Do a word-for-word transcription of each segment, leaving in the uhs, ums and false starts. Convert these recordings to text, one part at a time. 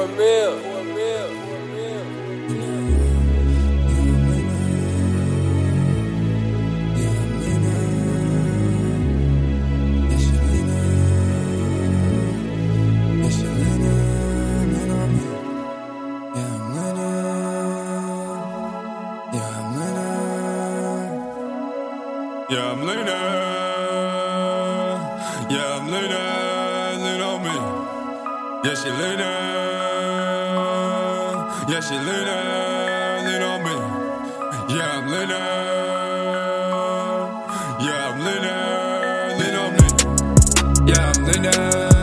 a meal. For a meal. For a meal. Yeah, I'm leaning. Yeah, I'm leaning. Lean on me. Yeah, she leaning. Yeah, she leaning. Lean on me. Yeah, I'm leaning. Yeah, I'm leaning. Lean on me. Yeah, I'm leaning.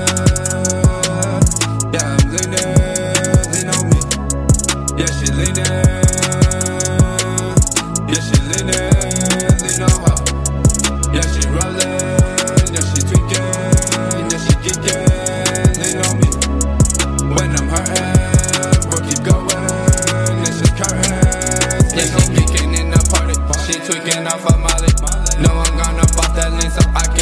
Yeah, I'm leaning. Lean on me. Yeah, she leaning. Yeah, she leaning. Lean on her. Yeah, she rollin', yeah, she tweaking, yeah, she geeking, lean on me. When I'm hurtin', work keep goin', it's just curtains. Yeah, she geeking in the party, she tweaking off her molly. No, I'm gonna pop that lean so I can